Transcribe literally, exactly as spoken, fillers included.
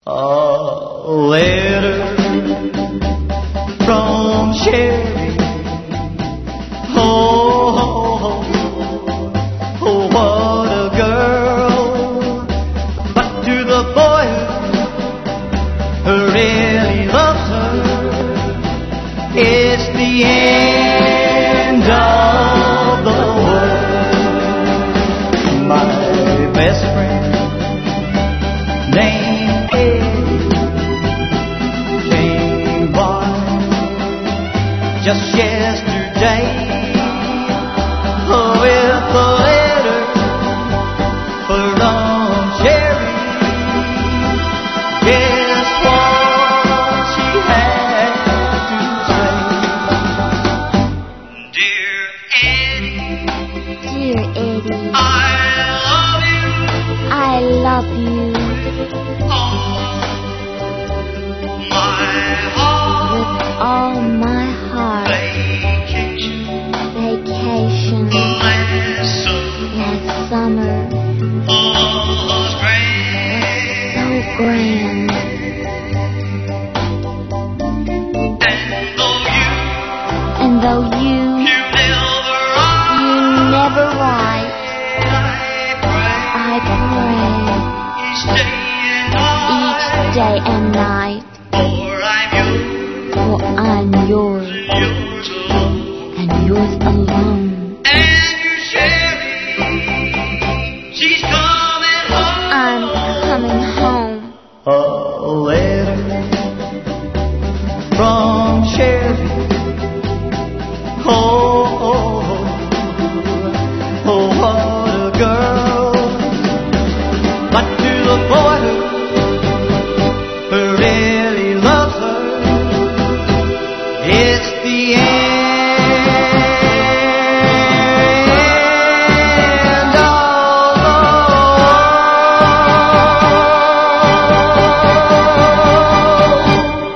A letter from Sherry. Oh, oh, oh, oh, what a girl. But to the boy who really loves her, it's the end of the world. My best friend named Eddie came by just yesterday with a letter from Sherry. Guess what she had to say? Dear Eddie, Dear Eddie, I love you. I love you with all my heart. Vacation, Vacation last summer, last summer was grand. so grand. And though you, And though you, you never are, you never write, I I pray each day and night, each day and night, for I'm yours, for I'm yours yours alone. and yours alone. And